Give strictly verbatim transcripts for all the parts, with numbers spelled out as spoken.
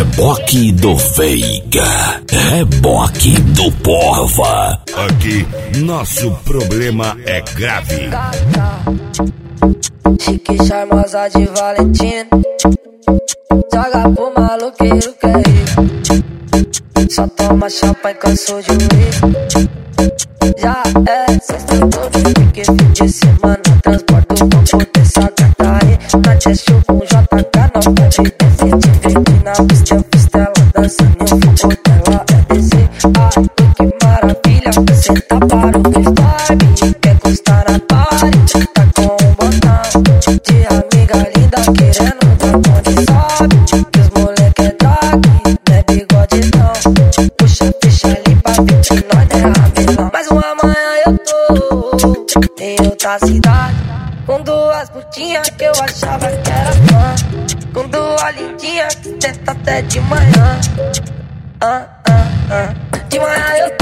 Reboque do Veiga, reboque do Porva. Aqui, nosso problema é grave. Chique, charmosa de Valentina, joga pro maloqueiro que é rico. Só toma champanhe, cansou de uísque. Já é sexta todo, porque fim de semana transporto com potência gata aí. Na teste com J K não pode descer. Te vejo na pista, pistela, dançando e o fogo dela é descer. Ai, que maravilha, você tá para o freestyle. Quer encostar na party, tá com um botão de amiga linda querendo dar onde sobe. Que os moleque é drag, não é bigodidão. Puxa, fecha ali pra ver que nós não é ramelão. Mas uma manhã eu tô em outra cidade, com duas putinhas que eu achava que era fã, com duas lindinhas que tenta até de manhã. Ah, ah, ah. De manhã eu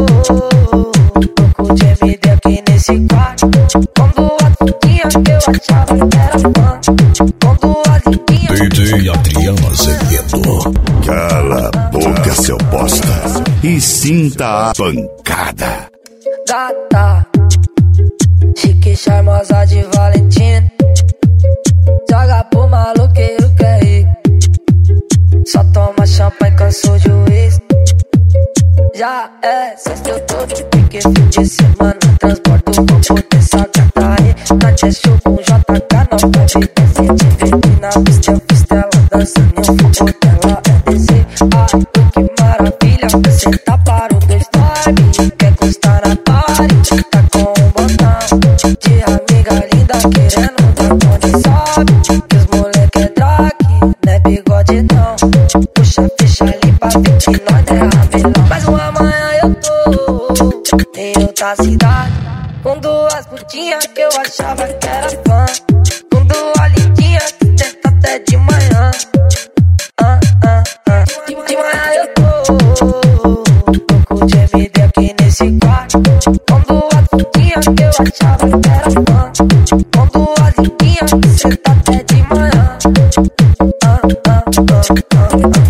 tô louco de M D aqui nesse quarto, com duas putinhas que eu achava que era fã, com duas lindinhas. D J Adriano Azevedo. Cala a boca, seu bosta, e sinta a pancada. Gata, chique, charmosa de Valentina, joga pro maloqueiro que é rico. Só toma champanhe, cansou de uísque. Já é sexta eu tô de pique, fim de semana transporto com potência gata aí. Na teste com J K não pode descer. Te vejo na pista, pistela, dançando e o fogo dela é descer. Ai, que maravilha, você tá para o freestyle. Quer encostar na party, tá com um botão de amiga linda querendo dar onde sobe. Que os moleque é drag, não é bigodidão. Puxa, fecha ali pra ver que nós não é ramelão. Mas uma manhã eu tô em outra cidade, com duas putinhas que eu achava que era fã, com duas lindinhas que tenta até de manhã. Ah, ah, ah. De, de manhã eu tô louco de M D aqui nesse quarto, com duas putinhas que eu achava que era fã, com duas lindinhas que tenta até de manhã. Ah, ah, ah, ah, ah.